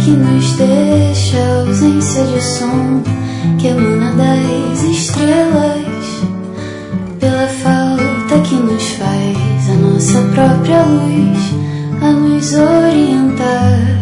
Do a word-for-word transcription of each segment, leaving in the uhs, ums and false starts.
que nos deixa, a ausência de som que emana das estrelas, pela falta que nos faz a nossa própria luz a nos orientar.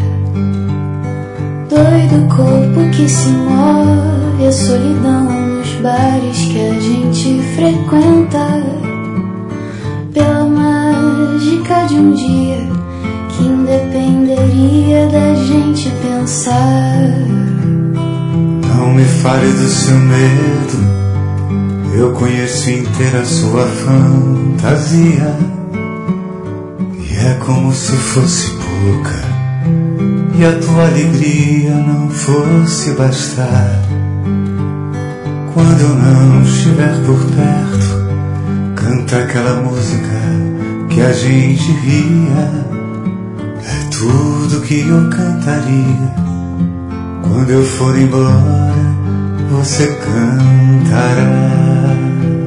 Doido corpo que se move, a solidão nos bares que a gente frequenta, pela mágica de um dia que independeria da gente pensar. Não me fale do seu medo, eu conheço inteira a sua fantasia, e é como se fosse pouca e a tua alegria não fosse bastar. Quando eu não estiver por perto, canta aquela música que a gente ria. É tudo que eu cantaria. Quando eu for embora, você cantará.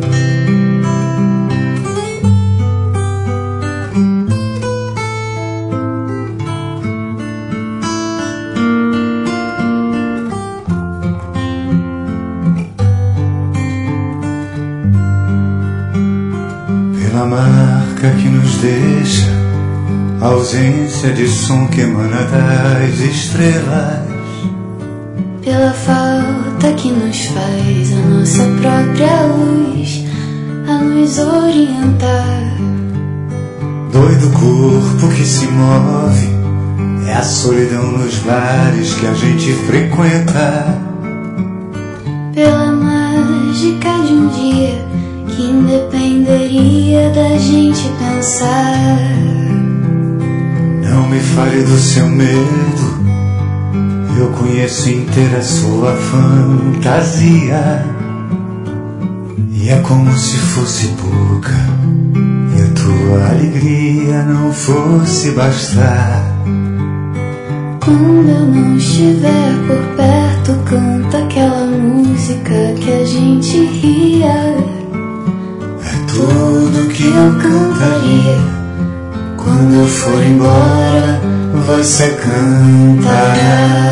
Pela marca que nos deixa, a ausência de som que emana das estrelas, pela falta que nos faz a nossa própria luz a nos orientar. Doido corpo que se move, é a solidão nos bares que a gente frequenta, pela mágica de um dia que independeria da gente pensar. Não me fale do seu medo, eu conheço inteira a sua fantasia, e é como se fosse pouca e a tua alegria não fosse bastar. Quando eu não estiver por perto, canta aquela música que a gente ria. É tudo que eu cantaria. Quando eu for embora, você cantará.